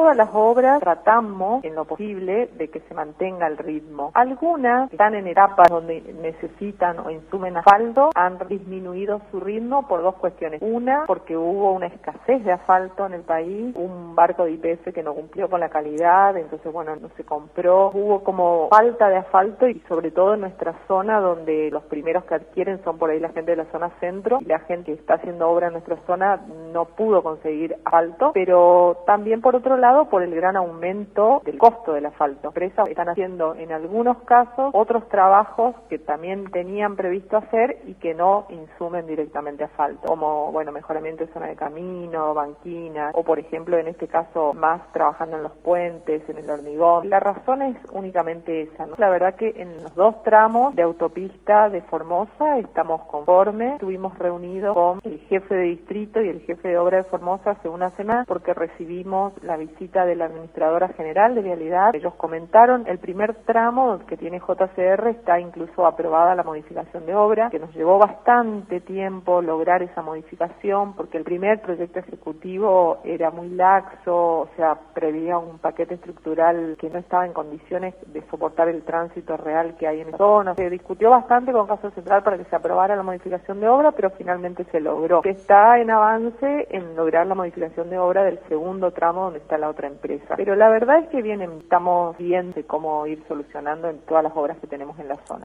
todas las obras tratamos en lo posible de que se mantenga el ritmo. Algunas están en etapas donde necesitan o insumen asfalto, han disminuido su ritmo por dos cuestiones. Una, porque hubo una escasez de asfalto en el país, un barco de YPF que no cumplió con la calidad, entonces bueno, no se compró, hubo como falta de asfalto y sobre todo en nuestra zona donde los primeros que adquieren son por ahí la gente de la zona centro y la gente que está haciendo obra en nuestra zona no pudo conseguir asfalto, pero también por otro lado por el gran aumento del costo del asfalto. Las empresas están haciendo en algunos casos otros trabajos que también tenían previsto hacer y que no insumen directamente asfalto, como bueno, mejoramiento de zona de camino, banquinas, o por ejemplo en este caso más trabajando en los puentes, en el hormigón. La razón es únicamente esa, ¿no? La verdad que en los dos tramos de autopista de Formosa estamos conformes. Estuvimos reunidos con el jefe de distrito y el jefe de obra de Formosa hace una semana porque recibimos la visita de la administradora general de Vialidad. Ellos comentaron el primer tramo que tiene JCR está incluso aprobada la modificación de obra, que nos llevó bastante tiempo lograr esa modificación porque el primer proyecto ejecutivo era muy laxo, o sea, preveía un paquete estructural que no estaba en condiciones de soportar el tránsito real que hay en esa zona. Se discutió bastante con Caso Central para que se aprobara la modificación de obra, pero finalmente se logró. Que está en avance en lograr la modificación de obra del segundo tramo donde está la otra empresa. Pero la verdad es que estamos bien de cómo ir solucionando en todas las obras que tenemos en la zona.